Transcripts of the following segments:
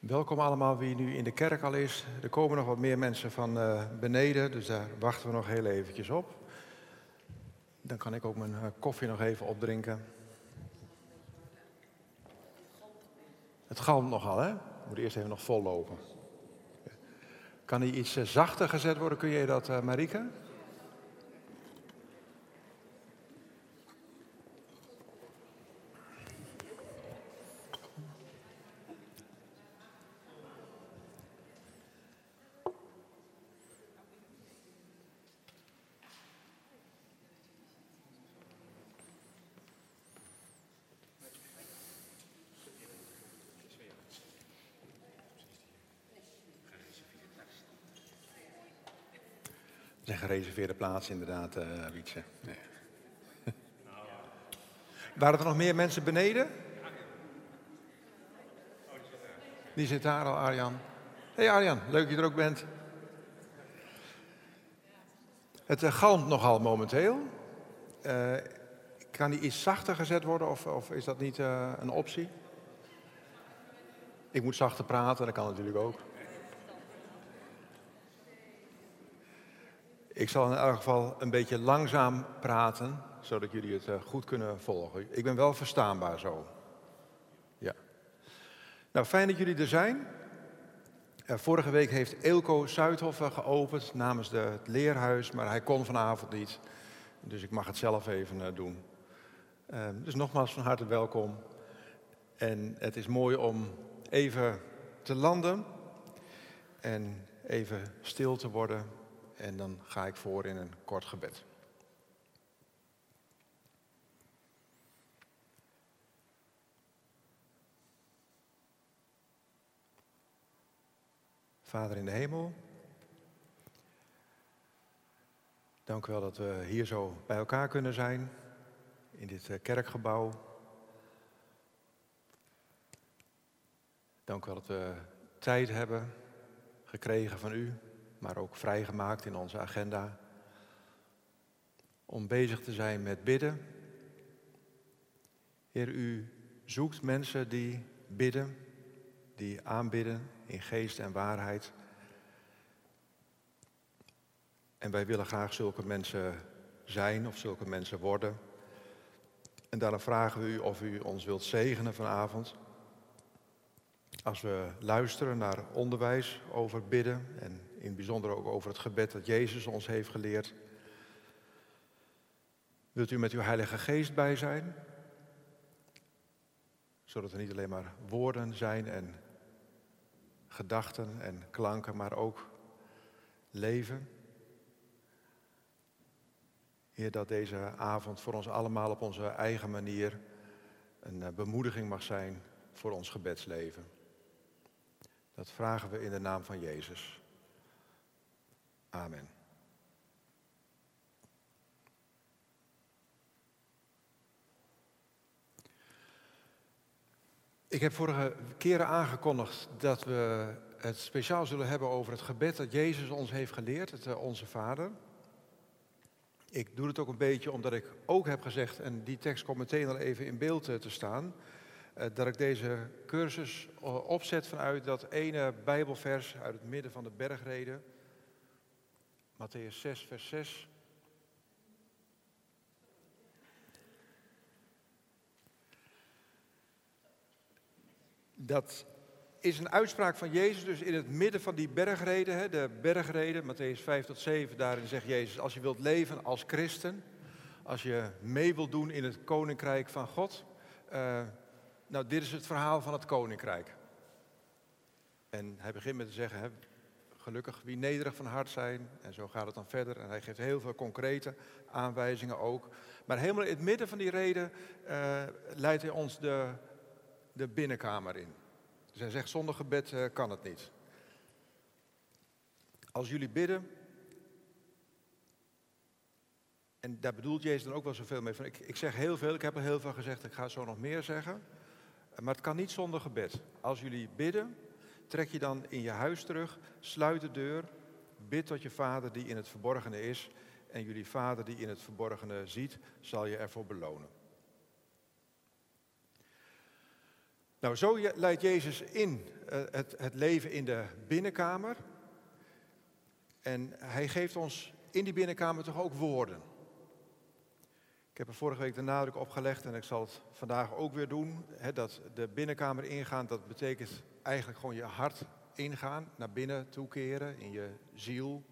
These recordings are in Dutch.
Welkom allemaal wie nu in de kerk al is. Er komen nog wat meer mensen van beneden, dus daar wachten we nog heel eventjes op. Dan kan ik ook mijn koffie nog even opdrinken. Het galmt nogal, hè? Moet eerst even nog vol lopen. Kan hij iets zachter gezet worden? Kun je dat, Marieke? Het zijn gereserveerde plaatsen inderdaad, Wietse. Nee. Waren er nog meer mensen beneden? Die zit daar al, Arjan. Hey Arjan, leuk dat je er ook bent. Het galmt nogal momenteel. Kan die iets zachter gezet worden of is dat niet een optie? Ik moet zachter praten, dat kan natuurlijk ook. Ik zal in elk geval een beetje langzaam praten, zodat jullie het goed kunnen volgen. Ik ben wel verstaanbaar zo. Ja. Nou, fijn dat jullie er zijn. Vorige week heeft Eelco Zuidhoffen geopend namens het leerhuis, maar hij kon vanavond niet. Dus ik mag het zelf even doen. Dus nogmaals van harte welkom. En het is mooi om even te landen en even stil te worden. En dan ga ik voor in een kort gebed. Vader in de hemel, dank u wel dat we hier zo bij elkaar kunnen zijn, in dit kerkgebouw. Dank u wel dat we tijd hebben gekregen van u, maar ook vrijgemaakt in onze agenda, om bezig te zijn met bidden. Heer, u zoekt mensen die bidden, die aanbidden in geest en waarheid. En wij willen graag zulke mensen zijn of zulke mensen worden. En daarom vragen we u of u ons wilt zegenen vanavond. Als we luisteren naar onderwijs over bidden en in het bijzonder ook over het gebed dat Jezus ons heeft geleerd. Wilt u met uw Heilige Geest bij zijn? Zodat er niet alleen maar woorden zijn en gedachten en klanken, maar ook leven. Heer, dat deze avond voor ons allemaal op onze eigen manier een bemoediging mag zijn voor ons gebedsleven. Dat vragen we in de naam van Jezus. Amen. Ik heb vorige keren aangekondigd dat we het speciaal zullen hebben over het gebed dat Jezus ons heeft geleerd, het Onze Vader. Ik doe het ook een beetje omdat ik ook heb gezegd, en die tekst komt meteen al even in beeld te staan, dat ik deze cursus opzet vanuit dat ene Bijbelvers uit het midden van de bergreden, Mattheüs 6, vers 6. Dat is een uitspraak van Jezus, dus in het midden van die bergreden, de bergreden, Mattheüs 5 tot 7, daarin zegt Jezus, als je wilt leven als christen, als je mee wilt doen in het koninkrijk van God, nou, dit is het verhaal van het koninkrijk. En hij begint met te zeggen, gelukkig wie nederig van hart zijn, en zo gaat het dan verder. En hij geeft heel veel concrete aanwijzingen ook. Maar helemaal in het midden van die reden leidt hij ons de binnenkamer in. Dus hij zegt, zonder gebed kan het niet. Als jullie bidden, en daar bedoelt Jezus dan ook wel zoveel mee van. Ik zeg heel veel, ik heb al heel veel gezegd, ik ga zo nog meer zeggen. Maar het kan niet zonder gebed. Als jullie bidden, trek je dan in je huis terug, sluit de deur, bid tot je Vader die in het verborgene is. En jullie Vader die in het verborgene ziet, zal je ervoor belonen. Nou, zo leidt Jezus in het leven in de binnenkamer. En hij geeft ons in die binnenkamer toch ook woorden. Ik heb er vorige week de nadruk op gelegd en ik zal het vandaag ook weer doen. Dat de binnenkamer ingaan, dat betekent eigenlijk gewoon je hart ingaan, naar binnen toekeren, in je ziel.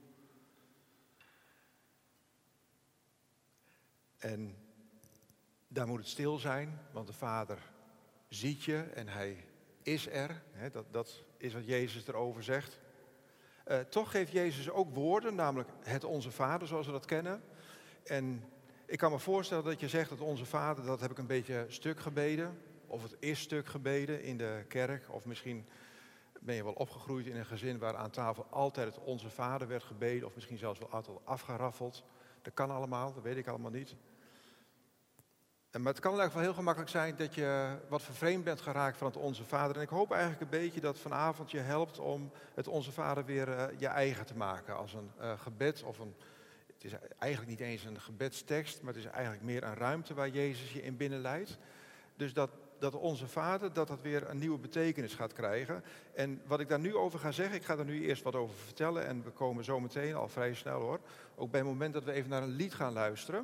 En daar moet het stil zijn, want de Vader ziet je en hij is er. Dat is wat Jezus erover zegt. Toch geeft Jezus ook woorden, namelijk het Onze Vader zoals we dat kennen. En ik kan me voorstellen dat je zegt dat Onze Vader, dat heb ik een beetje stuk gebeden. Of het is stuk gebeden in de kerk. Of misschien ben je wel opgegroeid in een gezin waar aan tafel altijd het Onze Vader werd gebeden. Of misschien zelfs wel altijd afgeraffeld. Dat kan allemaal, dat weet ik allemaal niet. Maar het kan in ieder geval heel gemakkelijk zijn dat je wat vervreemd bent geraakt van het Onze Vader. En ik hoop eigenlijk een beetje dat vanavond je helpt om het Onze Vader weer je eigen te maken. Als een gebed of het is eigenlijk niet eens een gebedstekst, maar het is eigenlijk meer een ruimte waar Jezus je in binnenleidt. Dus dat Onze Vader, dat weer een nieuwe betekenis gaat krijgen. En wat ik daar nu over ga zeggen, ik ga er nu eerst wat over vertellen. En we komen zo meteen, al vrij snel hoor, ook bij het moment dat we even naar een lied gaan luisteren.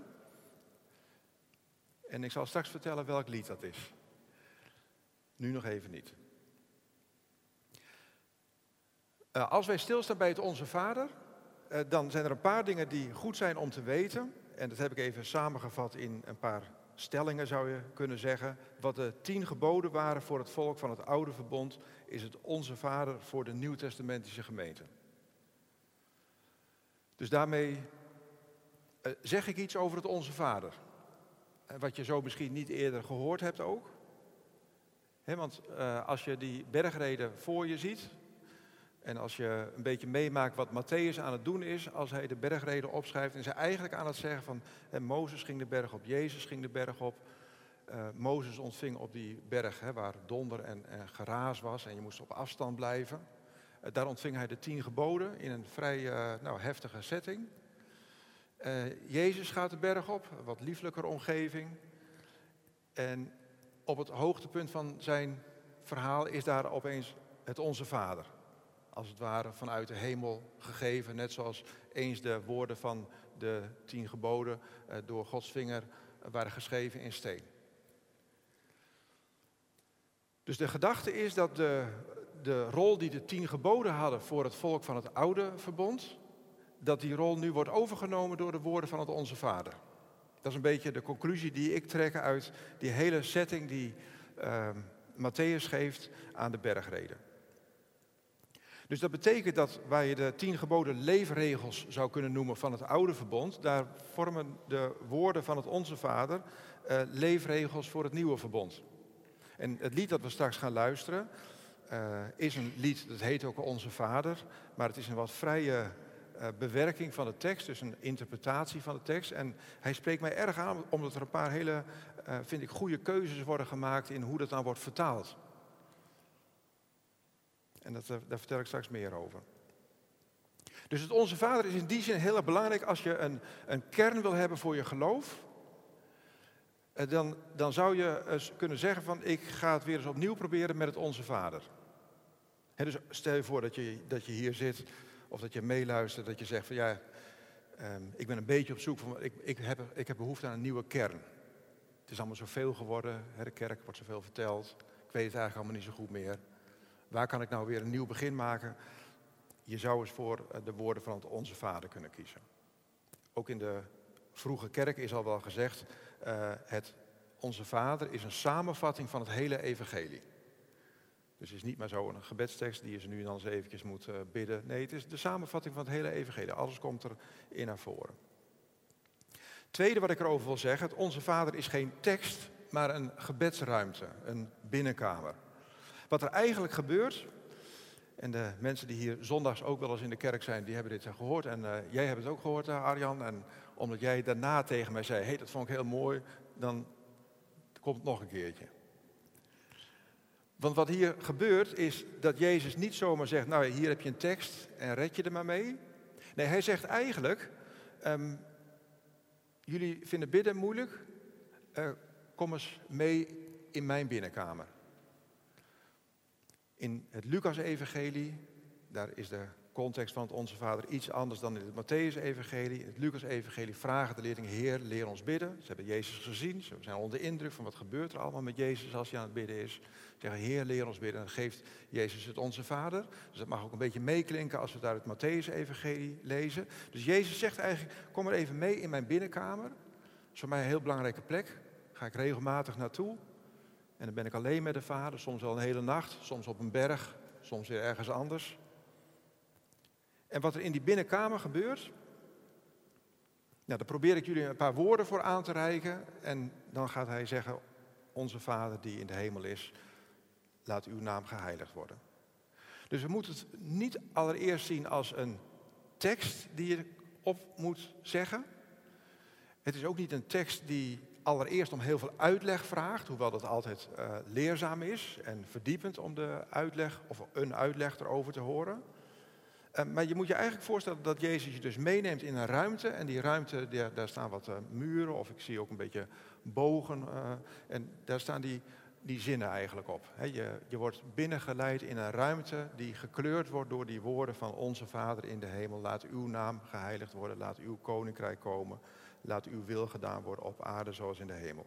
En ik zal straks vertellen welk lied dat is. Nu nog even niet. Als wij stilstaan bij het Onze Vader, dan zijn er een paar dingen die goed zijn om te weten. En dat heb ik even samengevat in een paar stellingen, zou je kunnen zeggen. Wat de 10 geboden waren voor het volk van het oude verbond, is het Onze Vader voor de nieuwtestamentische gemeente. Dus daarmee zeg ik iets over het Onze Vader. Wat je zo misschien niet eerder gehoord hebt ook. Want als je die bergreden voor je ziet. En als je een beetje meemaakt wat Mattheüs aan het doen is. Als hij de bergreden opschrijft. En is hij eigenlijk aan het zeggen van. Mozes ging de berg op, Jezus ging de berg op. Mozes ontving op die berg waar donder en geraas was. En je moest op afstand blijven. Daar ontving hij de 10 geboden in een vrij heftige setting. Jezus gaat de berg op, een wat lieflijker omgeving. En op het hoogtepunt van zijn verhaal is daar opeens het Onze Vader. Als het ware vanuit de hemel gegeven, net zoals eens de woorden van de 10 geboden door Gods vinger waren geschreven in steen. Dus de gedachte is dat de rol die de 10 geboden hadden voor het volk van het oude verbond, dat die rol nu wordt overgenomen door de woorden van het Onze Vader. Dat is een beetje de conclusie die ik trek uit die hele setting die Mattheüs geeft aan de bergreden. Dus dat betekent dat waar je de 10 geboden leefregels zou kunnen noemen van het oude verbond, daar vormen de woorden van het Onze Vader leefregels voor het nieuwe verbond. En het lied dat we straks gaan luisteren is een lied, dat heet ook Onze Vader, maar het is een wat vrije bewerking van de tekst, dus een interpretatie van de tekst. En hij spreekt mij erg aan, omdat er een paar hele, vind ik, goede keuzes worden gemaakt in hoe dat dan wordt vertaald. En daar vertel ik straks meer over. Dus het Onze Vader is in die zin heel erg belangrijk als je een kern wil hebben voor je geloof. Dan zou je eens kunnen zeggen van, ik ga het weer eens opnieuw proberen met het Onze Vader. Dus stel je voor dat je hier zit of dat je meeluistert, dat je zegt van ja, ik ben een beetje op zoek van, ik heb behoefte aan een nieuwe kern. Het is allemaal zoveel geworden, de kerk wordt zoveel verteld, ik weet het eigenlijk allemaal niet zo goed meer. Waar kan ik nou weer een nieuw begin maken? Je zou eens voor de woorden van het Onze Vader kunnen kiezen. Ook in de vroege kerk is al wel gezegd, het Onze Vader is een samenvatting van het hele evangelie. Dus het is niet maar zo een gebedstekst die je nu en dan eens eventjes moet bidden. Nee, het is de samenvatting van het hele evangelie. Alles komt erin naar voren. Tweede wat ik erover wil zeggen, het Onze Vader is geen tekst, maar een gebedsruimte, een binnenkamer. Wat er eigenlijk gebeurt, en de mensen die hier zondags ook wel eens in de kerk zijn, die hebben dit gehoord. En jij hebt het ook gehoord, Arjan. En omdat jij daarna tegen mij zei, hey, dat vond ik heel mooi, dan komt het nog een keertje. Want wat hier gebeurt is dat Jezus niet zomaar zegt, nou hier heb je een tekst en red je er maar mee. Nee, hij zegt eigenlijk, jullie vinden bidden moeilijk, kom eens mee in mijn binnenkamer. In het Lucas-evangelie, daar is de context van het Onze Vader iets anders dan in het Mattheüs-evangelie. In het Lucas-evangelie vragen de leerlingen: Heer, leer ons bidden. Ze hebben Jezus gezien, ze zijn onder de indruk van wat gebeurt er allemaal met Jezus als hij aan het bidden is. Ze zeggen: Heer, leer ons bidden. En dan geeft Jezus het Onze Vader. Dus dat mag ook een beetje meeklinken als we daar het Mattheüs-evangelie lezen. Dus Jezus zegt eigenlijk: kom maar even mee in mijn binnenkamer. Dat is voor mij een heel belangrijke plek. Daar ga ik regelmatig naartoe. En dan ben ik alleen met de Vader, soms wel een hele nacht, soms op een berg, soms weer ergens anders. En wat er in die binnenkamer gebeurt, daar probeer ik jullie een paar woorden voor aan te reiken. En dan gaat hij zeggen: Onze Vader die in de hemel is, laat uw naam geheiligd worden. Dus we moeten het niet allereerst zien als een tekst die je op moet zeggen. Het is ook niet een tekst die allereerst om heel veel uitleg vraagt, hoewel dat altijd leerzaam is en verdiepend om de uitleg of een uitleg erover te horen. Maar je moet je eigenlijk voorstellen dat Jezus je dus meeneemt in een ruimte. En die ruimte, daar staan wat muren of ik zie ook een beetje bogen. En daar staan die zinnen eigenlijk op. Je wordt binnengeleid in een ruimte die gekleurd wordt door die woorden van Onze Vader in de hemel. Laat uw naam geheiligd worden, laat uw koninkrijk komen. Laat uw wil gedaan worden op aarde zoals in de hemel.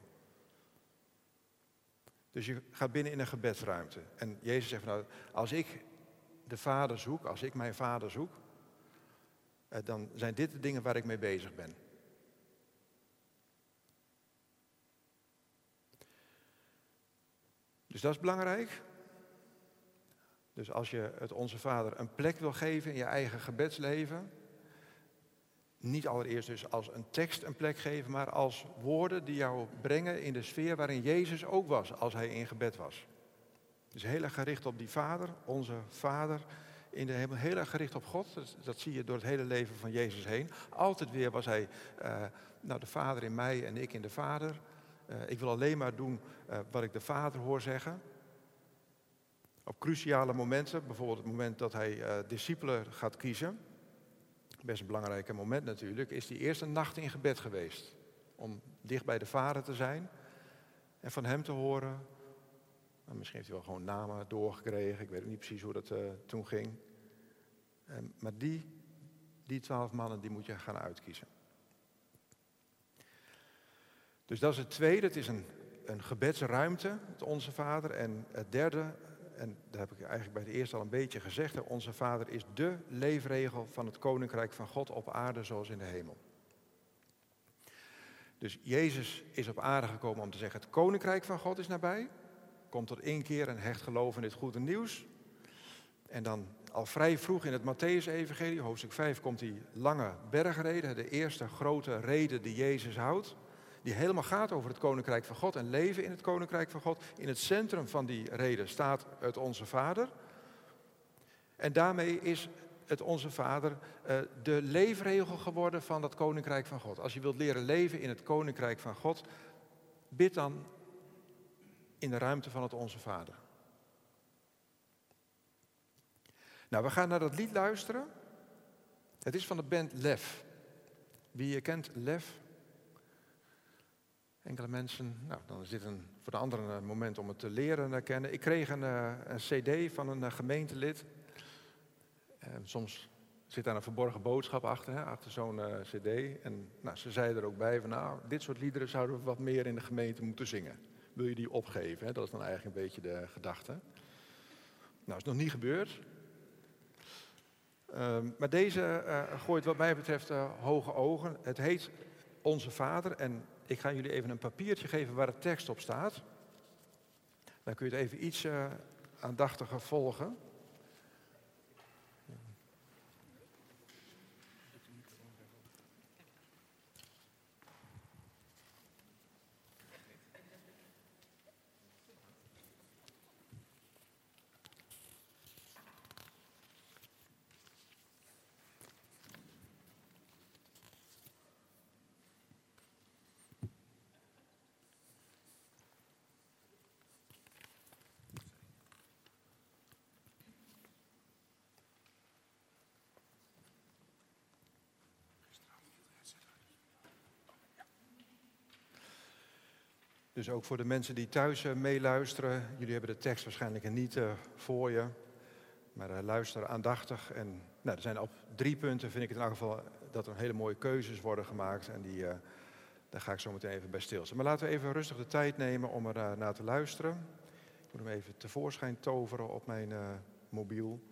Dus je gaat binnen in een gebedsruimte. En Jezus zegt: nou, als ik de Vader zoek, als ik mijn Vader zoek, dan zijn dit de dingen waar ik mee bezig ben. Dus dat is belangrijk. Dus als je het Onze Vader een plek wil geven in je eigen gebedsleven, niet allereerst dus als een tekst een plek geven, maar als woorden die jou brengen in de sfeer waarin Jezus ook was als hij in gebed was. Dus heel erg gericht op die Vader, onze Vader in de hemel. Heel erg gericht op God. Dat zie je door het hele leven van Jezus heen. Altijd weer was hij de Vader in mij en ik in de Vader. Ik wil alleen maar doen wat ik de Vader hoor zeggen. Op cruciale momenten, bijvoorbeeld het moment dat hij discipelen gaat kiezen. Best een belangrijk moment natuurlijk. Is hij eerst een nacht in gebed geweest. Om dicht bij de Vader te zijn. En van hem te horen. Misschien heeft hij wel gewoon namen doorgekregen. Ik weet niet precies hoe dat toen ging. Maar die 12 mannen, die moet je gaan uitkiezen. Dus dat is het tweede. Het is een gebedsruimte, het Onze Vader. En het derde, en dat heb ik eigenlijk bij de eerste al een beetje gezegd. Onze Vader is dé leefregel van het Koninkrijk van God op aarde zoals in de hemel. Dus Jezus is op aarde gekomen om te zeggen: het Koninkrijk van God is nabij. Komt tot inkeer en hecht geloof in dit goede nieuws. En dan al vrij vroeg in het Mattheüs-evangelie, hoofdstuk 5, komt die lange bergrede. De eerste grote rede die Jezus houdt. Die helemaal gaat over het Koninkrijk van God en leven in het Koninkrijk van God. In het centrum van die rede staat het Onze Vader. En daarmee is het Onze Vader de leefregel geworden van dat Koninkrijk van God. Als je wilt leren leven in het Koninkrijk van God, bid dan in de ruimte van het Onze Vader. Nou, we gaan naar dat lied luisteren. Het is van de band Lef. Wie kent Lef? Enkele mensen. Nou, dan is dit voor de anderen een moment om het te leren kennen. Ik kreeg een cd van een gemeentelid. Soms zit daar een verborgen boodschap achter, achter zo'n cd. En ze zei er ook bij van, dit soort liederen zouden we wat meer in de gemeente moeten zingen. Wil je die opgeven? Dat is dan eigenlijk een beetje de gedachte. Nou, is nog niet gebeurd. Maar deze gooit wat mij betreft hoge ogen. Het heet Onze Vader. En ik ga jullie even een papiertje geven waar de tekst op staat. Dan kun je het even iets aandachtiger volgen. Dus ook voor de mensen die thuis meeluisteren. Jullie hebben de tekst waarschijnlijk niet voor je. Maar luister aandachtig. En nou, er zijn op 3 punten, vind ik het in elk geval, dat er hele mooie keuzes worden gemaakt. En daar ga ik zo meteen even bij stilstaan. Maar laten we even rustig de tijd nemen om er naar te luisteren. Ik moet hem even tevoorschijn toveren op mijn mobiel.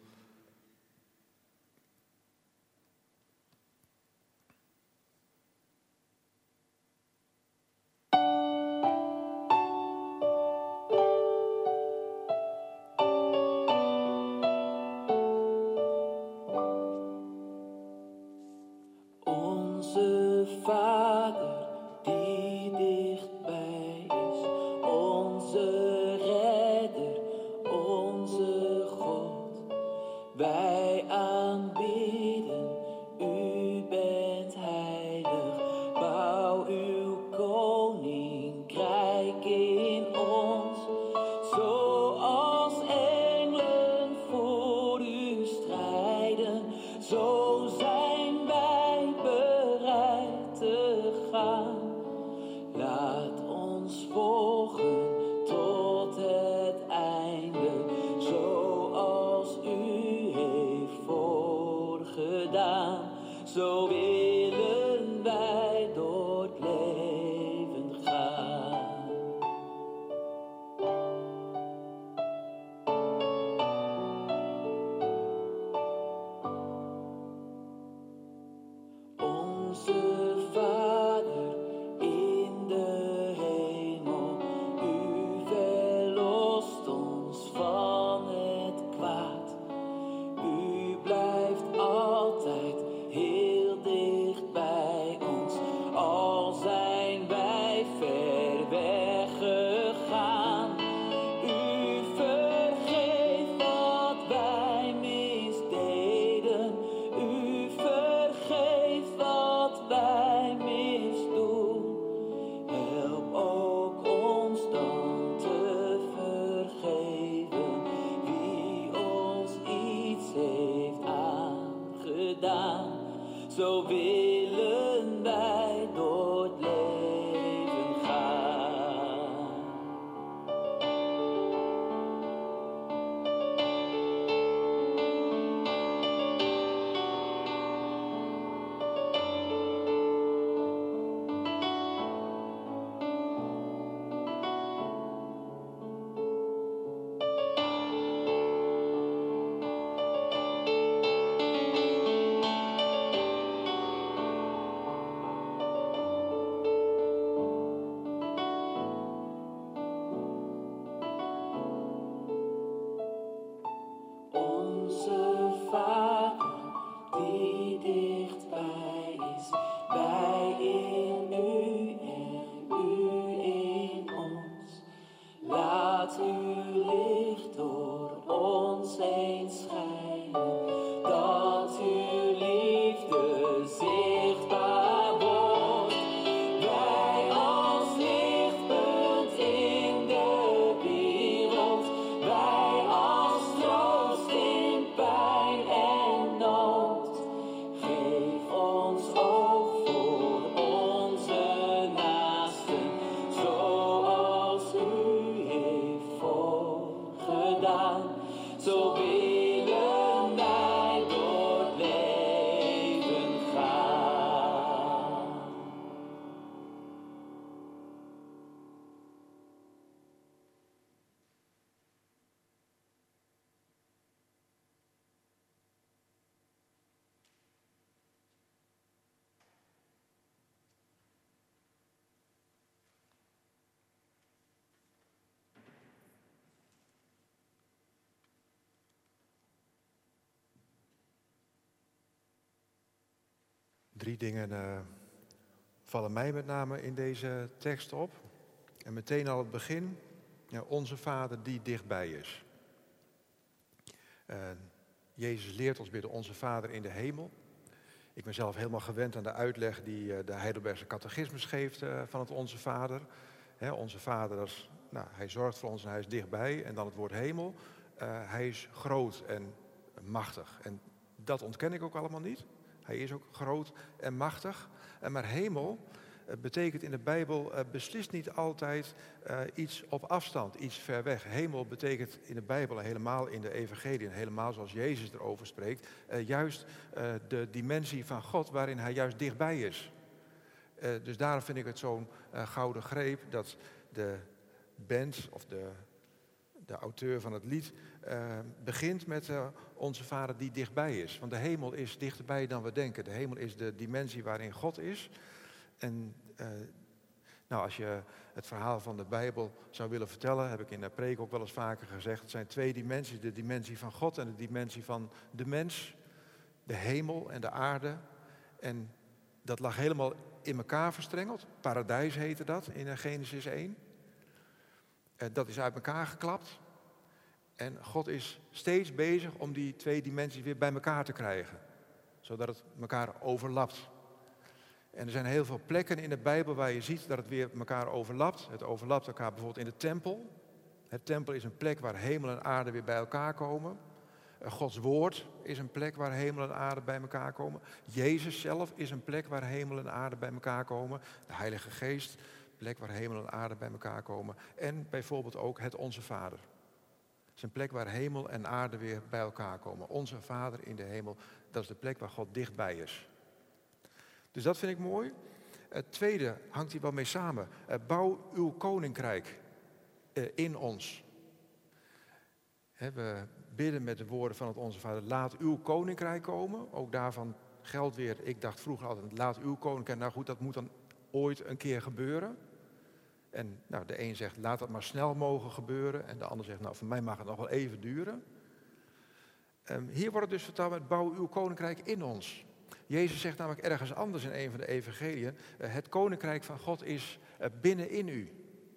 Zo willen wij door het leven gaan. 3 dingen vallen mij met name in deze tekst op. En meteen al het begin, ja, onze Vader die dichtbij is. Jezus leert ons bidden, onze Vader in de hemel. Ik ben zelf helemaal gewend aan de uitleg die de Heidelbergse catechismus geeft van het Onze Vader. Onze Vader, hij zorgt voor ons en hij is dichtbij. En dan het woord hemel, hij is groot en machtig. En dat ontken ik ook allemaal niet. Hij is ook groot en machtig. Maar hemel, betekent in de Bijbel beslist niet altijd iets op afstand, iets ver weg. Hemel betekent in de Bijbel, helemaal in de evangelie, helemaal zoals Jezus erover spreekt, juist de dimensie van God waarin hij juist dichtbij is. Dus daarom vind ik het zo'n gouden greep dat de band of de auteur van het lied begint met onze Vader die dichtbij is. Want de hemel is dichterbij dan we denken. De hemel is de dimensie waarin God is. En als je het verhaal van de Bijbel zou willen vertellen, heb ik in de preek ook wel eens vaker gezegd, het zijn twee dimensies. De dimensie van God en de dimensie van de mens. De hemel en de aarde. En dat lag helemaal in elkaar verstrengeld. Paradijs heette dat in Genesis 1. Dat is uit elkaar geklapt. En God is steeds bezig om die twee dimensies weer bij elkaar te krijgen. Zodat het elkaar overlapt. En er zijn heel veel plekken in de Bijbel waar je ziet dat het weer elkaar overlapt. Het overlapt elkaar bijvoorbeeld in de tempel. Het tempel is een plek waar hemel en aarde weer bij elkaar komen. Gods woord is een plek waar hemel en aarde bij elkaar komen. Jezus zelf is een plek waar hemel en aarde bij elkaar komen. De Heilige Geest, een plek waar hemel en aarde bij elkaar komen. En bijvoorbeeld ook het Onze Vader. Het is een plek waar hemel en aarde weer bij elkaar komen. Onze Vader in de hemel, dat is de plek waar God dichtbij is. Dus dat vind ik mooi. Het tweede hangt hier wel mee samen. Bouw uw koninkrijk in ons. We bidden met de woorden van het Onze Vader, laat uw koninkrijk komen. Ook daarvan geldt weer, ik dacht vroeger altijd, laat uw koninkrijk, nou goed, dat moet dan ooit een keer gebeuren. En de een zegt, laat dat maar snel mogen gebeuren. En de ander zegt, voor mij mag het nog wel even duren. Hier wordt het dus vertaald met, bouw uw koninkrijk in ons. Jezus zegt namelijk ergens anders in een van de evangeliën, het koninkrijk van God is binnenin u.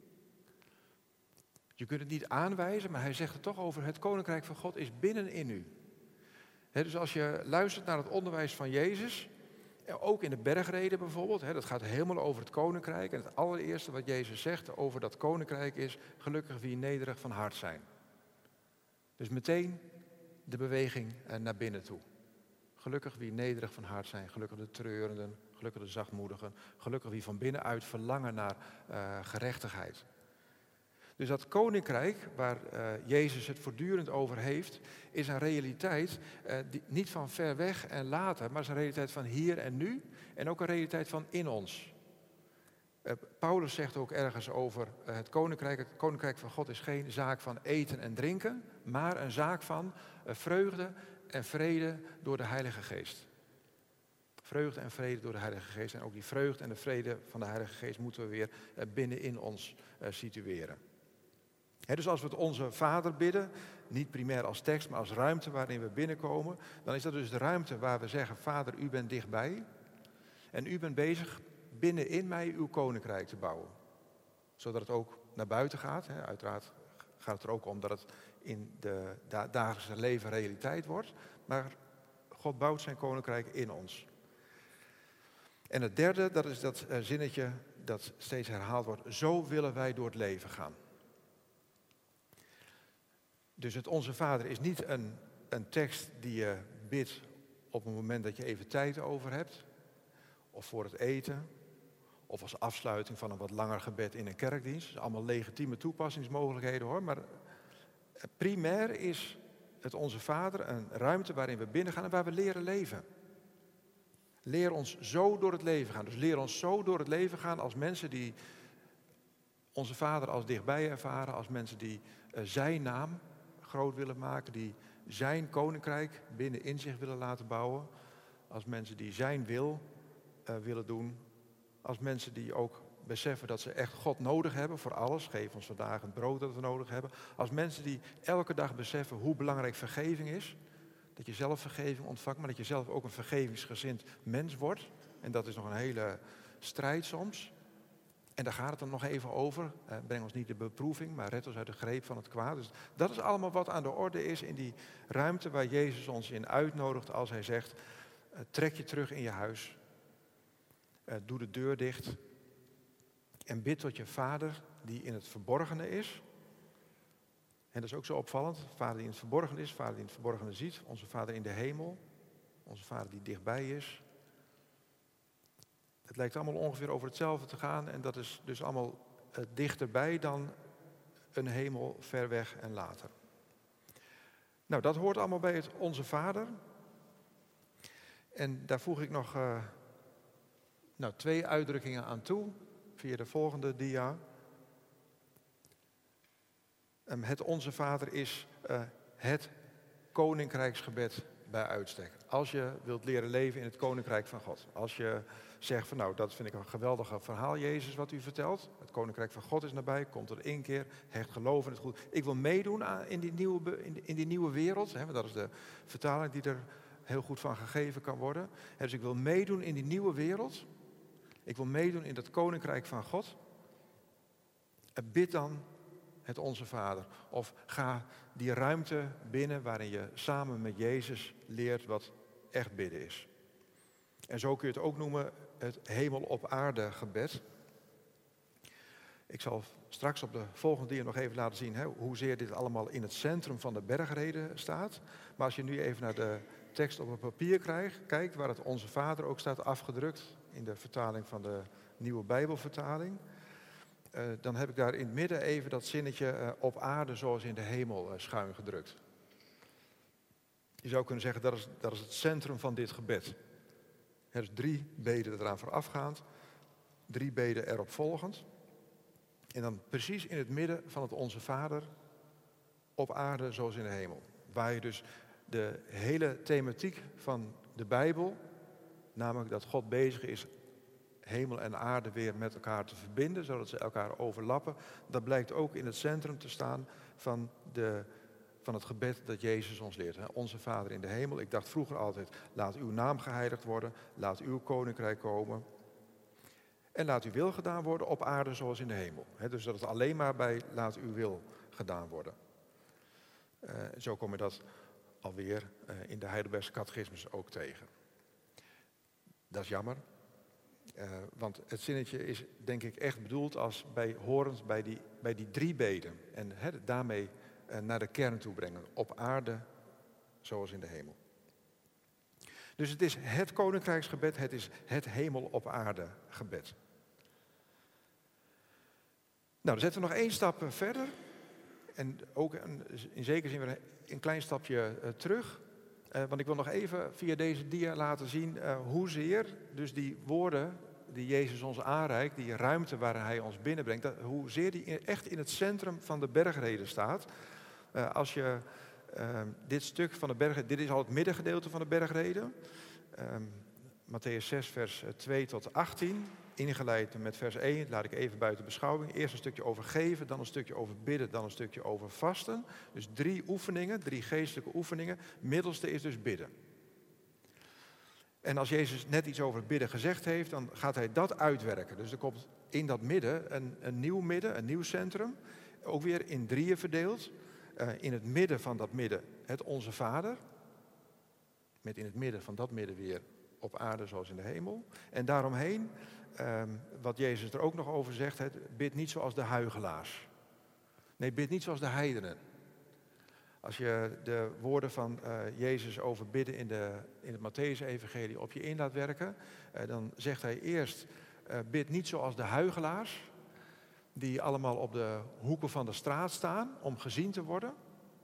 Je kunt het niet aanwijzen, maar hij zegt het toch over, het koninkrijk van God is binnenin u. Dus als je luistert naar het onderwijs van Jezus, ook in de bergreden bijvoorbeeld, dat gaat helemaal over het koninkrijk. En het allereerste wat Jezus zegt over dat koninkrijk is, gelukkig wie nederig van hart zijn. Dus meteen de beweging naar binnen toe. Gelukkig wie nederig van hart zijn, gelukkig de treurenden, gelukkig de zachtmoedigen, gelukkig wie van binnenuit verlangen naar gerechtigheid. Dus dat koninkrijk, waar Jezus het voortdurend over heeft, is een realiteit die niet van ver weg en later, maar is een realiteit van hier en nu en ook een realiteit van in ons. Paulus zegt ook ergens over het koninkrijk van God is geen zaak van eten en drinken, maar een zaak van vreugde en vrede door de Heilige Geest. Vreugde en vrede door de Heilige Geest. En ook die vreugde en de vrede van de Heilige Geest moeten we weer binnenin ons situeren. Dus als we het Onze Vader bidden, niet primair als tekst, maar als ruimte waarin we binnenkomen, dan is dat dus de ruimte waar we zeggen, Vader, u bent dichtbij. En u bent bezig binnenin mij uw koninkrijk te bouwen. Zodat het ook naar buiten gaat. Uiteraard gaat het er ook om dat het in de dagelijkse leven realiteit wordt. Maar God bouwt zijn koninkrijk in ons. En het derde, dat is dat zinnetje dat steeds herhaald wordt. Zo willen wij door het leven gaan. Dus het Onze Vader is niet een tekst die je bidt op het moment dat je even tijd over hebt. Of voor het eten. Of als afsluiting van een wat langer gebed in een kerkdienst. Dat zijn allemaal legitieme toepassingsmogelijkheden hoor. Maar primair is het Onze Vader een ruimte waarin we binnengaan en waar we leren leven. Leer ons zo door het leven gaan. Dus leer ons zo door het leven gaan als mensen die Onze Vader als dichtbij ervaren. Als mensen die zijn naam groot willen maken. Die zijn koninkrijk binnenin zich willen laten bouwen. Als mensen die zijn wil willen doen. Als mensen die ook beseffen dat ze echt God nodig hebben voor alles. Geef ons vandaag het brood dat we nodig hebben. Als mensen die elke dag beseffen hoe belangrijk vergeving is. Dat je zelf vergeving ontvangt, maar dat je zelf ook een vergevingsgezind mens wordt. En dat is nog een hele strijd soms. En daar gaat het dan nog even over. Breng ons niet de beproeving, maar red ons uit de greep van het kwaad. Dus dat is allemaal wat aan de orde is in die ruimte waar Jezus ons in uitnodigt als hij zegt, trek je terug in je huis. Doe de deur dicht. En bid tot je Vader die in het verborgene is. En dat is ook zo opvallend. Vader die in het verborgen is, Vader die in het verborgene ziet. Onze Vader in de hemel. Onze Vader die dichtbij is. Het lijkt allemaal ongeveer over hetzelfde te gaan en dat is dus allemaal dichterbij dan een hemel ver weg en later. Nou, dat hoort allemaal bij het Onze Vader. En daar voeg ik nog 2 uitdrukkingen aan toe, via de volgende dia. Het Onze Vader is het koninkrijksgebed bij uitstek. Als je wilt leren leven in het koninkrijk van God. Als je zegt van nou, dat vind ik een geweldig verhaal, Jezus, wat u vertelt. Het koninkrijk van God is nabij, komt er 1 keer, hecht geloof in het goed. Ik wil meedoen in die nieuwe wereld. Hè, want dat is de vertaling die er heel goed van gegeven kan worden. Dus ik wil meedoen in die nieuwe wereld. Ik wil meedoen in het koninkrijk van God. En bid dan het Onze Vader. Of ga die ruimte binnen waarin je samen met Jezus leert wat echt bidden is. En zo kun je het ook noemen het hemel op aarde gebed. Ik zal straks op de volgende dia nog even laten zien hoezeer dit allemaal in het centrum van de bergrede staat. Maar als je nu even naar de tekst op het papier kijkt, waar het Onze Vader ook staat afgedrukt in de vertaling van de Nieuwe Bijbelvertaling. Dan heb ik daar in het midden even dat zinnetje op aarde zoals in de hemel schuin gedrukt. Je zou kunnen zeggen dat is het centrum van dit gebed. Er is 3 beden eraan voorafgaand, 3 beden erop volgend. En dan precies in het midden van het Onze Vader op aarde zoals in de hemel. Waar je dus de hele thematiek van de Bijbel, namelijk dat God bezig is hemel en aarde weer met elkaar te verbinden, zodat ze elkaar overlappen. Dat blijkt ook in het centrum te staan van het gebed dat Jezus ons leert. Onze Vader in de hemel. Ik dacht vroeger altijd, laat uw naam geheiligd worden, laat uw koninkrijk komen. En laat uw wil gedaan worden op aarde zoals in de hemel. Dus dat het alleen maar bij laat uw wil gedaan worden. Zo kom je dat alweer in de Heidelbergse catechismus ook tegen. Dat is jammer. Want het zinnetje is denk ik echt bedoeld als horend bij die 3 beden. En daarmee naar de kern toe brengen. Op aarde zoals in de hemel. Dus het is het koninkrijksgebed, het is het hemel op aarde gebed. Nou, dan zetten we nog 1 stap verder. En ook in zekere zin weer een klein stapje terug. Want ik wil nog even via deze dia laten zien hoezeer dus die woorden die Jezus ons aanreikt, die ruimte waarin hij ons binnenbrengt, hoezeer die echt in het centrum van de bergrede staat. Als je dit stuk van de bergrede, dit is al het middengedeelte van de bergrede. Mattheüs 6 vers 2 tot 18, ingeleid met vers 1, laat ik even buiten beschouwing. Eerst een stukje over geven, dan een stukje over bidden, dan een stukje over vasten. Dus 3 oefeningen, 3 geestelijke oefeningen. Middelste is dus bidden. En als Jezus net iets over het bidden gezegd heeft, dan gaat hij dat uitwerken. Dus er komt in dat midden, een nieuw centrum, ook weer in 3 verdeeld. In het midden van dat midden het Onze Vader. Met in het midden van dat midden weer op aarde zoals in de hemel. En daaromheen, wat Jezus er ook nog over zegt, bid niet zoals de huichelaars. Nee, bid niet zoals de heidenen. Als je de woorden van Jezus over bidden in het Mattheüs-evangelie op je in laat werken, dan zegt hij eerst, bid niet zoals de huichelaars, die allemaal op de hoeken van de straat staan om gezien te worden.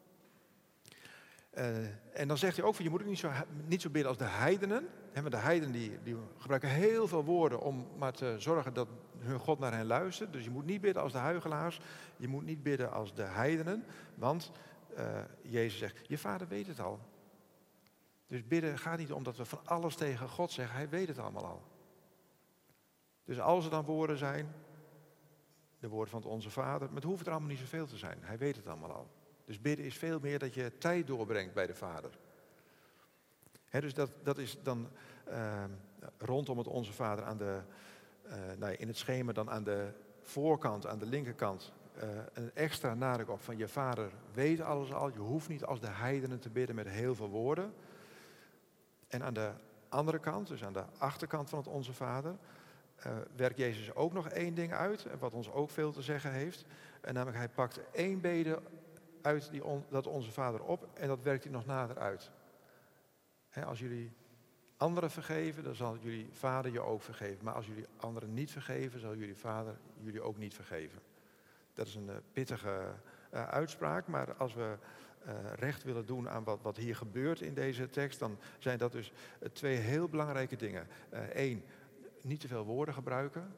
En dan zegt hij ook, je moet ook niet zo bidden als de heidenen. Want de heidenen die gebruiken heel veel woorden om maar te zorgen dat hun God naar hen luistert. Dus je moet niet bidden als de huichelaars, je moet niet bidden als de heidenen, want Jezus zegt, je vader weet het al. Dus bidden gaat niet om dat we van alles tegen God zeggen, hij weet het allemaal al. Dus als er dan woorden zijn, de woorden van het Onze Vader, maar het hoeft er allemaal niet zoveel te zijn, hij weet het allemaal al. Dus bidden is veel meer dat je tijd doorbrengt bij de Vader. Dus dat is dan rondom het Onze Vader in het schema dan aan de voorkant, aan de linkerkant, een extra nadruk op van je Vader weet alles al. Je hoeft niet als de heidenen te bidden met heel veel woorden. En aan de andere kant, dus aan de achterkant van het Onze Vader, werkt Jezus ook nog 1 ding uit, wat ons ook veel te zeggen heeft. En namelijk hij pakt 1 bede uit dat Onze Vader op en dat werkt hij nog nader uit. Als jullie anderen vergeven, dan zal jullie vader je ook vergeven. Maar als jullie anderen niet vergeven, zal jullie vader jullie ook niet vergeven. Dat is een pittige uitspraak, maar als we recht willen doen aan wat hier gebeurt in deze tekst, dan zijn dat dus twee heel belangrijke dingen. Eén, niet te veel woorden gebruiken.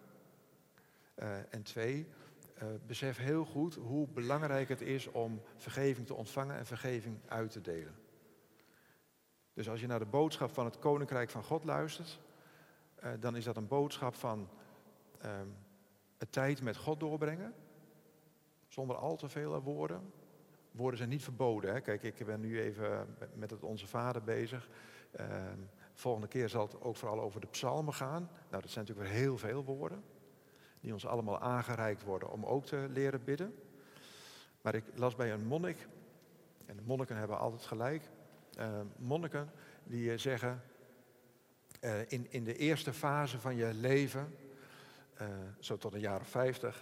En twee, besef heel goed hoe belangrijk het is om vergeving te ontvangen en vergeving uit te delen. Dus als je naar de boodschap van het Koninkrijk van God luistert, dan is dat een boodschap van het tijd met God doorbrengen, zonder al te veel woorden. Woorden zijn niet verboden. Hè? Kijk, ik ben nu even met het Onze Vader bezig. Volgende keer zal het ook vooral over de psalmen gaan. Nou, dat zijn natuurlijk weer heel veel woorden, die ons allemaal aangereikt worden om ook te leren bidden. Maar ik las bij een monnik, en de monniken hebben altijd gelijk. Monniken die zeggen, in de eerste fase van je leven, zo tot een jaar of 50,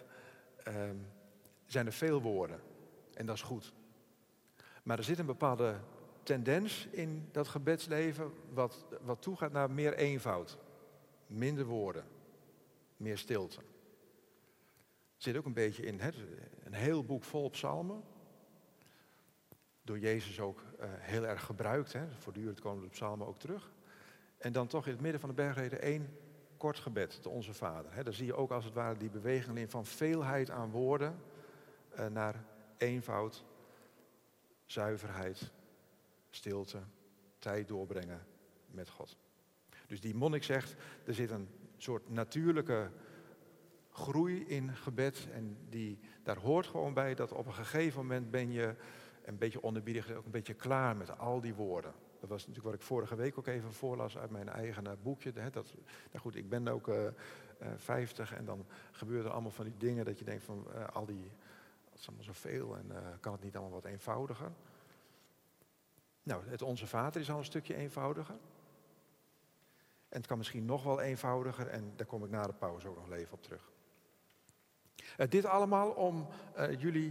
zijn er veel woorden. En dat is goed. Maar er zit een bepaalde tendens in dat gebedsleven wat toegaat naar meer eenvoud. Minder woorden, meer stilte. Er zit ook een beetje in, een heel boek vol psalmen. Door Jezus ook heel erg gebruikt. Voortdurend komen de psalmen ook terug. En dan toch in het midden van de bergreden 1 kort gebed, de Onze Vader. Daar zie je ook als het ware die beweging in van veelheid aan woorden naar eenvoud, zuiverheid, stilte, tijd doorbrengen met God. Dus die monnik zegt, er zit een soort natuurlijke groei in gebed. En daar hoort gewoon bij dat op een gegeven moment ben je, een beetje onderbiedig, ook een beetje klaar met al die woorden. Dat was natuurlijk wat ik vorige week ook even voorlas uit mijn eigen boekje. Nou goed, ik ben ook 50 en dan gebeuren er allemaal van die dingen dat je denkt van dat is allemaal zoveel en kan het niet allemaal wat eenvoudiger? Nou, het Onze Vader is al een stukje eenvoudiger. En het kan misschien nog wel eenvoudiger en daar kom ik na de pauze ook nog even op terug. Dit allemaal om jullie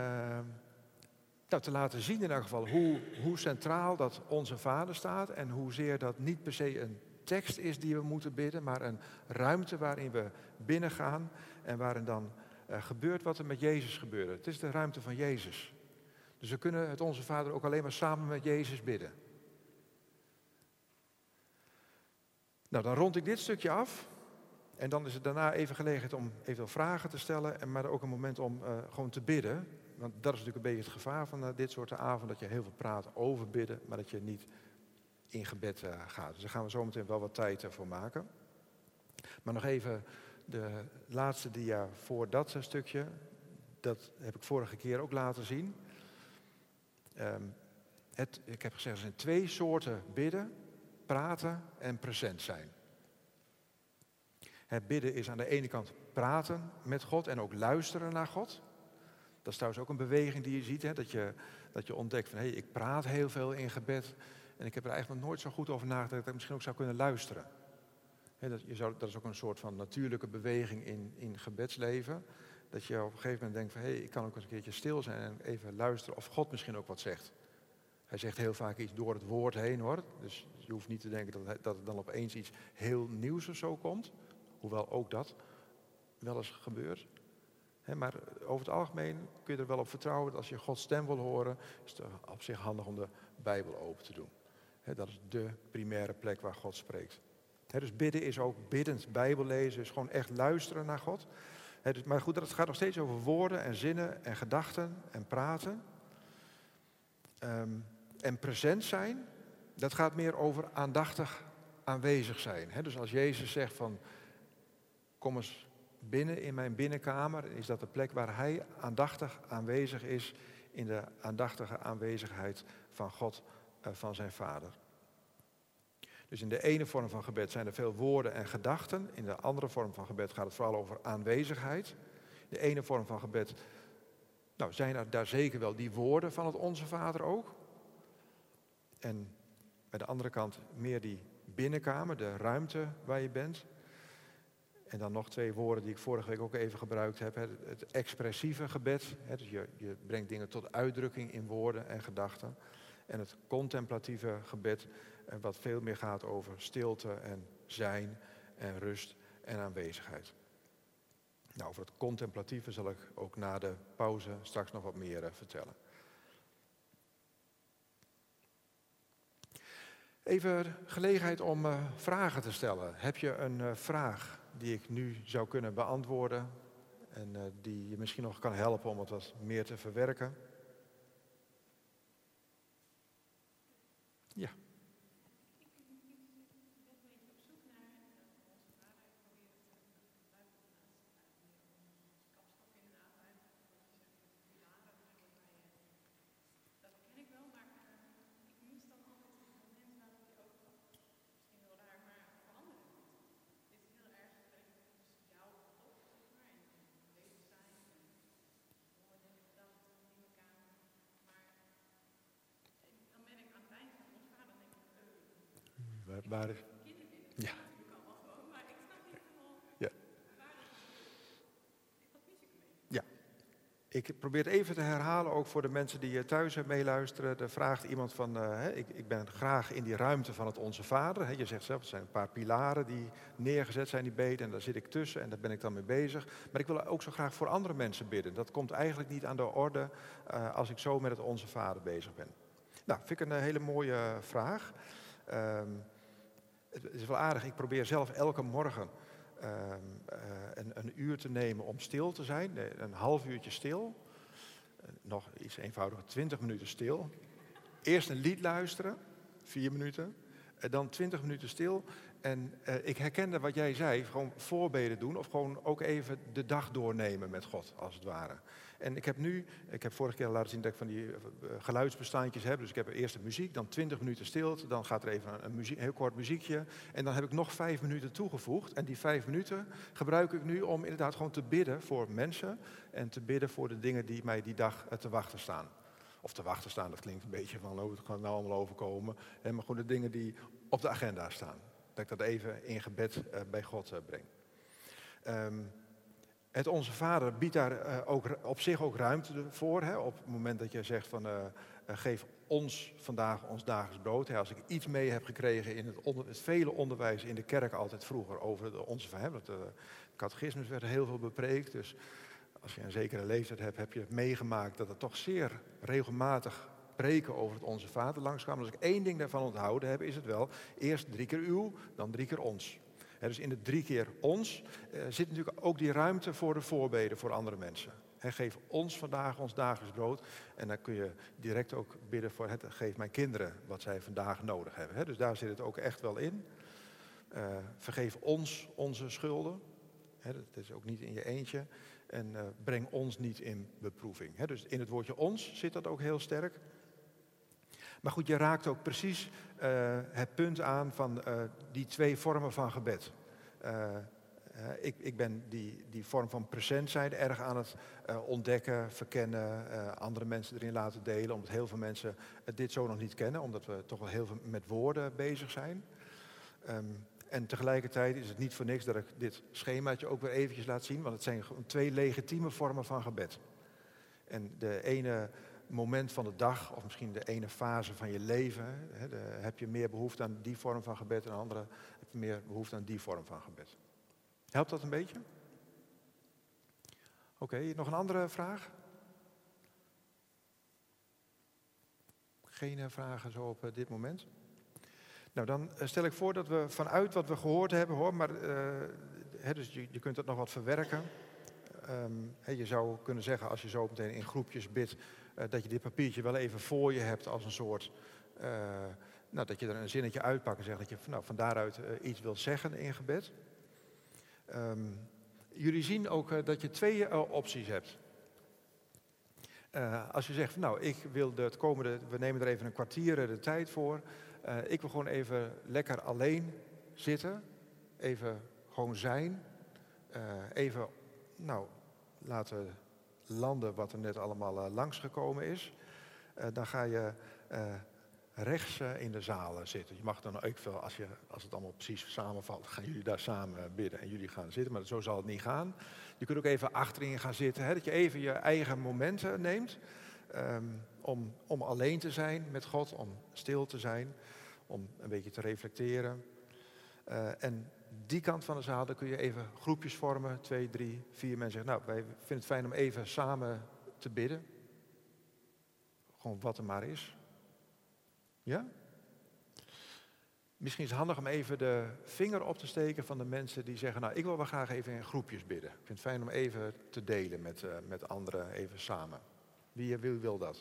te laten zien in elk geval hoe centraal dat Onze Vader staat en hoezeer dat niet per se een tekst is die we moeten bidden, maar een ruimte waarin we binnengaan en waarin dan gebeurt wat er met Jezus gebeurde. Het is de ruimte van Jezus. Dus we kunnen het Onze Vader ook alleen maar samen met Jezus bidden. Nou, dan rond ik dit stukje af. En dan is het daarna even gelegenheid om eventueel vragen te stellen, maar ook een moment om gewoon te bidden. Want dat is natuurlijk een beetje het gevaar van dit soort avonden, dat je heel veel praat over bidden, maar dat je niet in gebed gaat. Dus daar gaan we zo meteen wel wat tijd voor maken. Maar nog even de laatste dia voor dat stukje. Dat heb ik vorige keer ook laten zien. Ik heb gezegd, er zijn 2 soorten bidden. Praten en present zijn. Het bidden is aan de ene kant praten met God en ook luisteren naar God. Dat is trouwens ook een beweging die je ziet. Dat je ontdekt van ik praat heel veel in gebed. En ik heb er eigenlijk nog nooit zo goed over nagedacht dat ik misschien ook zou kunnen luisteren. Dat is ook een soort van natuurlijke beweging in gebedsleven. Dat je op een gegeven moment denkt van ik kan ook eens een keertje stil zijn en even luisteren of God misschien ook wat zegt. Hij zegt heel vaak iets door het woord heen hoor. Dus je hoeft niet te denken dat er dan opeens iets heel nieuws of zo komt. Hoewel ook dat wel eens gebeurt. Maar over het algemeen kun je er wel op vertrouwen dat als je Gods stem wil horen, is het op zich handig om de Bijbel open te doen. Dat is de primaire plek waar God spreekt. Dus bidden is ook biddend Bijbel lezen, is gewoon echt luisteren naar God. Maar goed, het gaat nog steeds over woorden en zinnen en gedachten en praten. En present zijn, dat gaat meer over aandachtig aanwezig zijn. Dus als Jezus zegt van, kom eens binnen in mijn binnenkamer, is dat de plek waar hij aandachtig aanwezig is in de aandachtige aanwezigheid van God, van zijn Vader. Dus in de ene vorm van gebed zijn er veel woorden en gedachten. In de andere vorm van gebed gaat het vooral over aanwezigheid. De ene vorm van gebed, zijn er daar zeker wel die woorden van het Onze Vader ook. En bij de andere kant meer die binnenkamer, de ruimte waar je bent. En dan nog 2 woorden die ik vorige week ook even gebruikt heb. Het expressieve gebed. Dus je brengt dingen tot uitdrukking in woorden en gedachten. En het contemplatieve gebed, wat veel meer gaat over stilte en zijn en rust en aanwezigheid. Nou, over het contemplatieve zal ik ook na de pauze straks nog wat meer vertellen. Even gelegenheid om vragen te stellen. Heb je een vraag die ik nu zou kunnen beantwoorden en die je misschien nog kan helpen om het wat meer te verwerken? Ja. Waar is? Ja. Ja. Ja. Ik probeer het even te herhalen, ook voor de mensen die thuis meeluisteren. Er vraagt iemand van, ik ben graag in die ruimte van het Onze Vader. Je zegt zelf, het zijn een paar pilaren die neergezet zijn, die beden. En daar zit ik tussen en daar ben ik dan mee bezig. Maar ik wil ook zo graag voor andere mensen bidden. Dat komt eigenlijk niet aan de orde als ik zo met het Onze Vader bezig ben. Nou, vind ik een hele mooie vraag. Het is wel aardig, ik probeer zelf elke morgen een uur te nemen om stil te zijn. Een half uurtje stil. Nog iets eenvoudiger, 20 minuten stil. Eerst een lied luisteren, 4 minuten. Dan 20 minuten stil. En ik herkende wat jij zei, gewoon voorbeden doen. Of gewoon ook even de dag doornemen met God, als het ware. En ik heb vorige keer laten zien dat ik van die geluidsbestandjes heb. Dus ik heb eerst de muziek, dan 20 minuten stilte. Dan gaat er even een heel kort muziekje. En dan heb ik nog 5 minuten toegevoegd. En die 5 minuten gebruik ik nu om inderdaad gewoon te bidden voor mensen. En te bidden voor de dingen die mij die dag te wachten staan. Of te wachten staan, dat klinkt een beetje van, het gaat nou allemaal overkomen. Maar gewoon de dingen die op de agenda staan. Dat ik dat even in gebed bij God breng. Het Onze Vader biedt daar ook op zich ook ruimte voor. Hè? Op het moment dat je zegt van geef ons vandaag ons dagelijks brood. Hè? Als ik iets mee heb gekregen in het vele onderwijs in de kerk altijd vroeger over de Onze Vader. De catechismus werd heel veel bepreekt. Dus als je een zekere leeftijd hebt, heb je meegemaakt dat het toch zeer regelmatig preken over het Onze Vader langskwam. Als ik één ding daarvan onthouden heb, is het wel eerst 3 keer uw, dan 3 keer ons. Dus in de 3 keer ons zit natuurlijk ook die ruimte voor de voorbeden voor andere mensen. Geef ons vandaag ons dagelijks brood. En dan kun je direct ook bidden voor geef mijn kinderen wat zij vandaag nodig hebben. Dus daar zit het ook echt wel in. Vergeef ons onze schulden. Dat is ook niet in je eentje. En breng ons niet in beproeving. Dus in het woordje ons zit dat ook heel sterk. Maar goed, je raakt ook precies het punt aan van die 2 vormen van gebed. Ik ben die vorm van present zijn erg aan het ontdekken, verkennen, andere mensen erin laten delen. Omdat heel veel mensen dit zo nog niet kennen, omdat we toch wel heel veel met woorden bezig zijn. En tegelijkertijd is het niet voor niks dat ik dit schemaatje ook weer eventjes laat zien. Want het zijn 2 legitieme vormen van gebed. En de ene moment van de dag, of misschien de ene fase van je leven, heb je meer behoefte aan die vorm van gebed en de andere heb je meer behoefte aan die vorm van gebed. Helpt dat een beetje? Oké, nog een andere vraag? Geen vragen zo op dit moment? Nou, dan stel ik voor dat we vanuit wat we gehoord hebben, maar dus je kunt het nog wat verwerken. Je zou kunnen zeggen, als je zo meteen in groepjes bidt, dat je dit papiertje wel even voor je hebt als een soort, dat je er een zinnetje uitpakt en zegt dat je van daaruit iets wilt zeggen in gebed. Jullie zien ook dat je 2 opties hebt. Als je zegt, ik wil het komende, we nemen er even een kwartier de tijd voor. Ik wil gewoon even lekker alleen zitten, even gewoon zijn, even laten landen wat er net allemaal langsgekomen is. Dan ga je rechts in de zaal zitten. Je mag dan ook veel, als het allemaal precies samenvalt, gaan jullie daar samen bidden en jullie gaan zitten, maar zo zal het niet gaan. Je kunt ook even achterin gaan zitten, dat je even je eigen momenten neemt. om alleen te zijn met God, om stil te zijn, om een beetje te reflecteren. En die kant van de zaal, daar kun je even groepjes vormen, 2, 3, 4 mensen zeggen, nou, wij vinden het fijn om even samen te bidden. Gewoon wat er maar is. Ja? Misschien is het handig om even de vinger op te steken van de mensen die zeggen, nou, ik wil wel graag even in groepjes bidden. Ik vind het fijn om even te delen met anderen, even samen. Wie wil dat?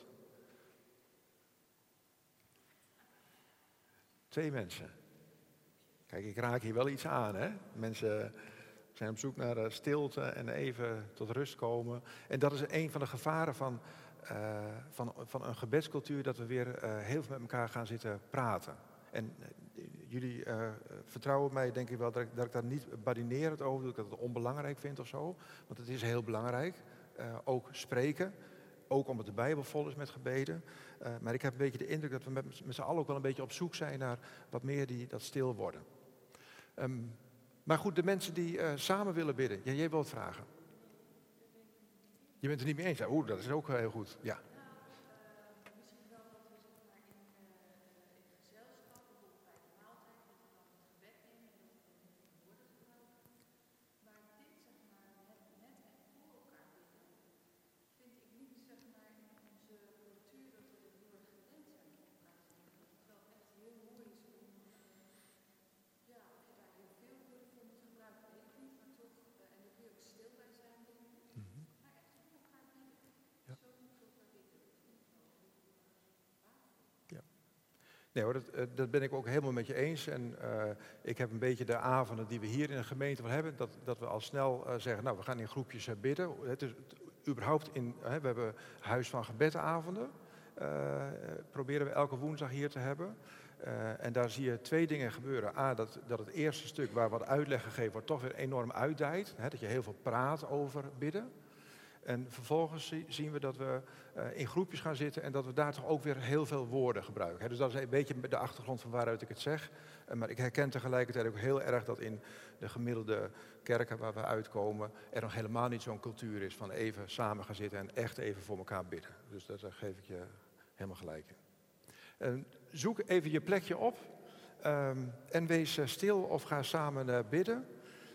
2 mensen. Kijk, ik raak hier wel iets aan, hè. Mensen zijn op zoek naar stilte en even tot rust komen. En dat is een van de gevaren van een gebedscultuur, dat we weer heel veel met elkaar gaan zitten praten. En jullie vertrouwen mij, denk ik wel, dat ik daar niet badinerend over doe, dat ik het onbelangrijk vind of zo. Want het is heel belangrijk. Ook spreken. Ook omdat de Bijbel vol is met gebeden. Maar ik heb een beetje de indruk dat we met z'n allen ook wel een beetje op zoek zijn naar wat meer dat stil worden. Maar goed, de mensen die samen willen bidden. Ja, jij wilt vragen. Je bent het niet mee eens? Ja, dat is ook heel goed. Ja. Nee hoor, dat ben ik ook helemaal met je eens. En ik heb een beetje de avonden die we hier in de gemeente wel hebben, dat we al snel zeggen, nou, we gaan in groepjes bidden. Het is überhaupt we hebben huis van gebedavonden. Proberen we elke woensdag hier te hebben. En daar zie je 2 dingen gebeuren. A, dat het eerste stuk waar wat uitleg gegeven wordt toch weer enorm uitdijt. Dat je heel veel praat over bidden. En vervolgens zien we dat we in groepjes gaan zitten en dat we daar toch ook weer heel veel woorden gebruiken. Dus dat is een beetje de achtergrond van waaruit ik het zeg. Maar ik herken tegelijkertijd ook heel erg dat in de gemiddelde kerken waar we uitkomen er nog helemaal niet zo'n cultuur is van even samen gaan zitten en echt even voor elkaar bidden. Dus daar geef ik je helemaal gelijk in. Zoek even je plekje op en wees stil of ga samen bidden.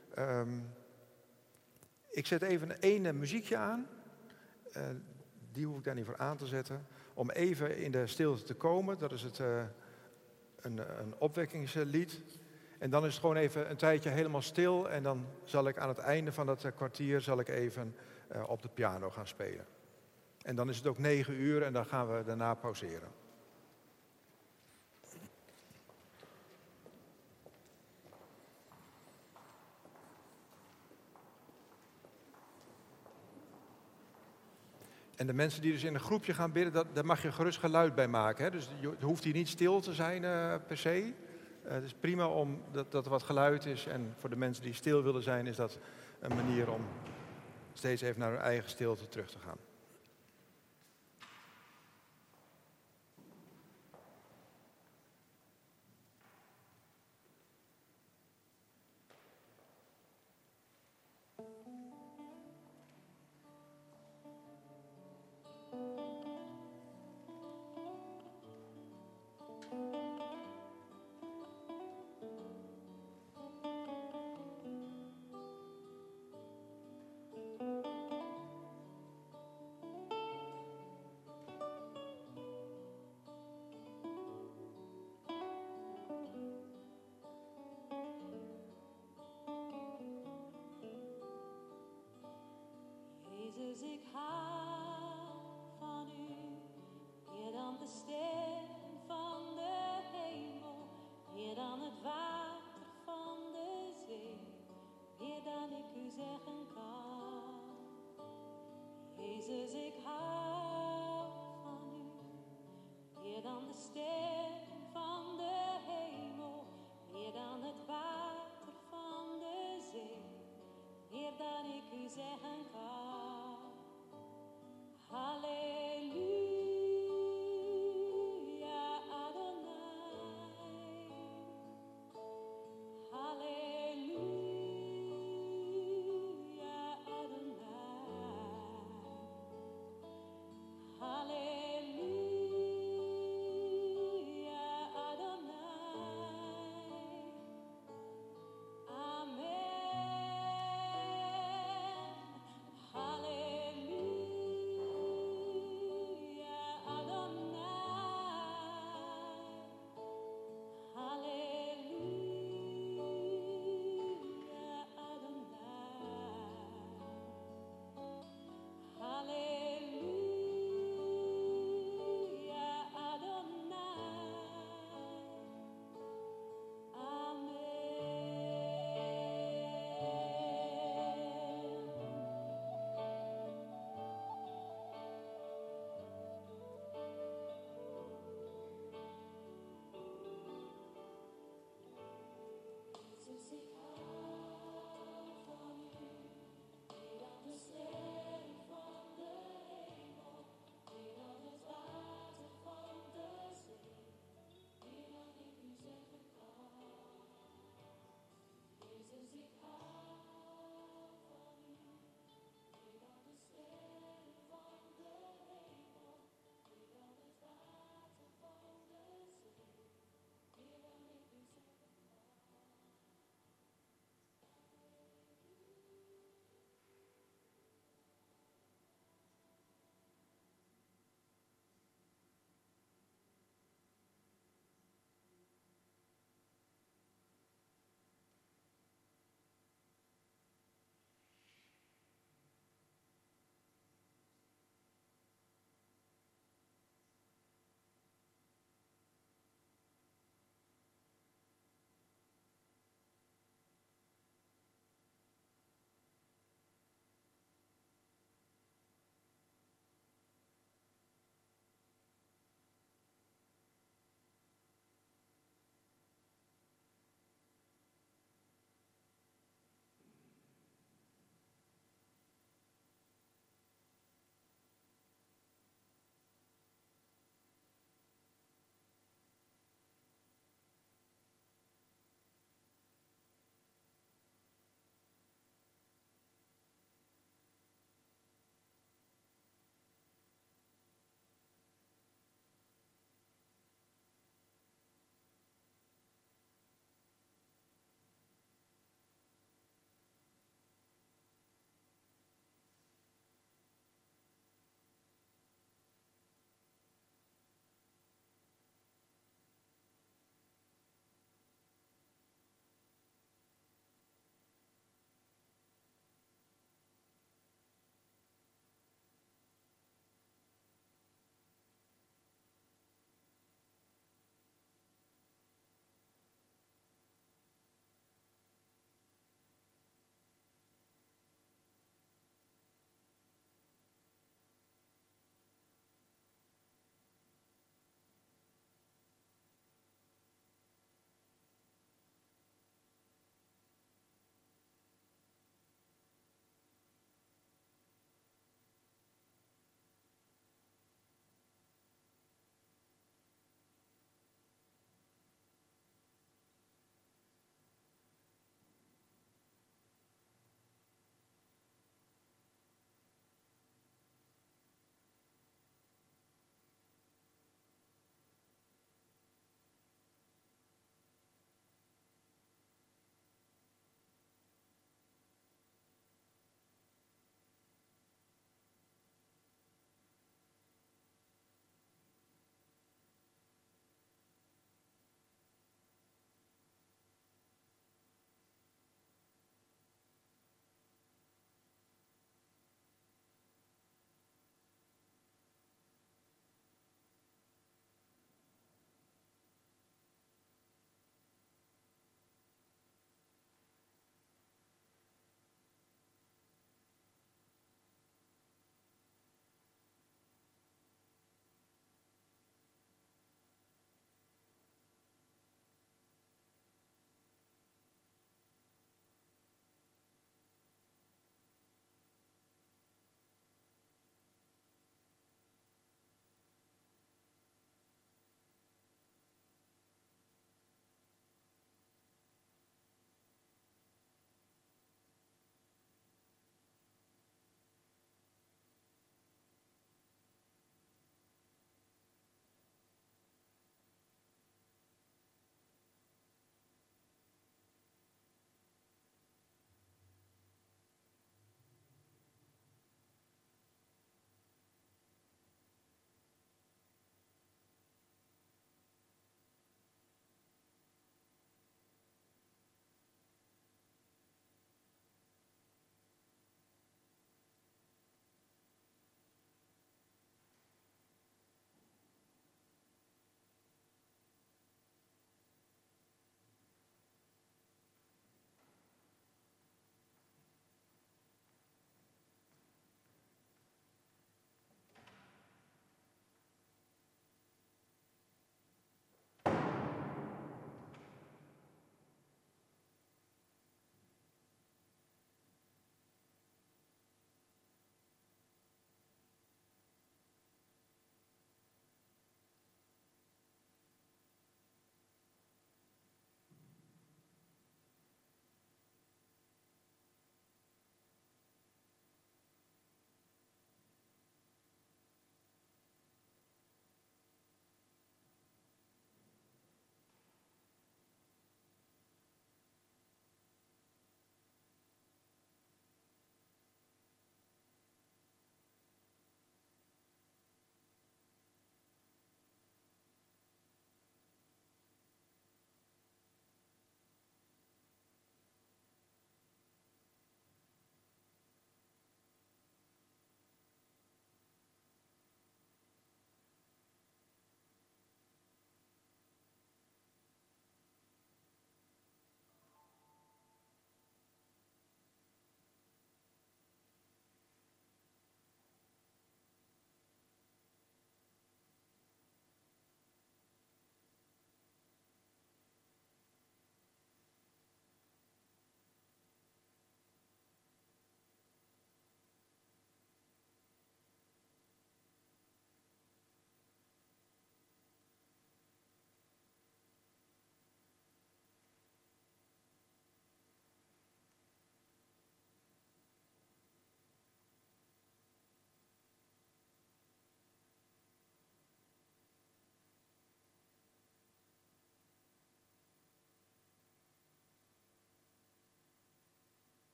Ik zet even één muziekje aan. Die hoef ik daar niet voor aan te zetten. Om even in de stilte te komen. Dat is een opwekkingslied. En dan is het gewoon even een tijdje helemaal stil. En dan zal ik aan het einde van dat kwartier even op de piano gaan spelen. En dan is het ook 9 uur en dan gaan we daarna pauzeren. En de mensen die dus in een groepje gaan bidden, daar mag je gerust geluid bij maken. Hè? Dus je hoeft hier niet stil te zijn per se. Het is prima dat er wat geluid is. En voor de mensen die stil willen zijn, is dat een manier om steeds even naar hun eigen stilte terug te gaan. Jezus, ik haal